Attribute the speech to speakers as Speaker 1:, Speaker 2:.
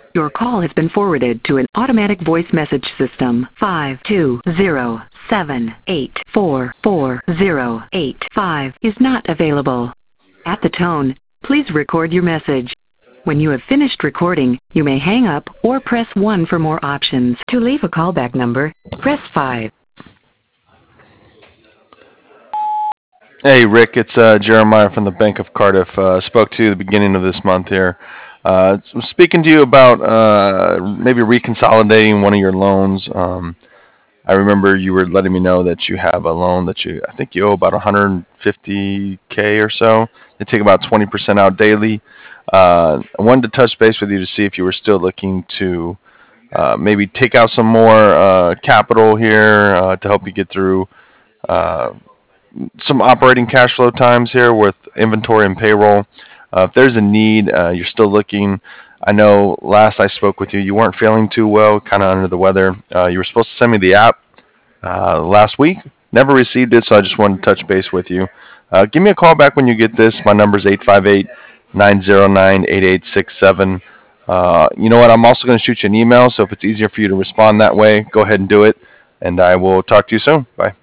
Speaker 1: Your call has been forwarded to an automatic voice message system. 52078444085 is not available. At the tone, please record your message. When you have finished recording, you may hang up or press 1 for more options. To leave a callback number, press 5.
Speaker 2: Hey, Rick, it's Jeremiah from the Bank of Cardiff. Spoke to you at the beginning of this month here. I'm speaking to you about maybe reconsolidating one of your loans. I remember you were letting me know that you have a loan that I think you owe about 150K or so. They take about 20% out daily. I wanted to touch base with you to see if you were still looking to maybe take out some more capital here to help you get through uh, some operating cash flow times here with inventory and payroll. If there's a need, you're still looking. I know last I spoke with you, you weren't feeling too well, kind of under the weather. You were supposed to send me the app last week. Never received it, so I just wanted to touch base with you. Give me a call back when you get this. My number is 858-909-8867. You know what? I'm also going to shoot you an email, so if it's easier for you to respond that way, go ahead and do it. And I will talk to you soon. Bye.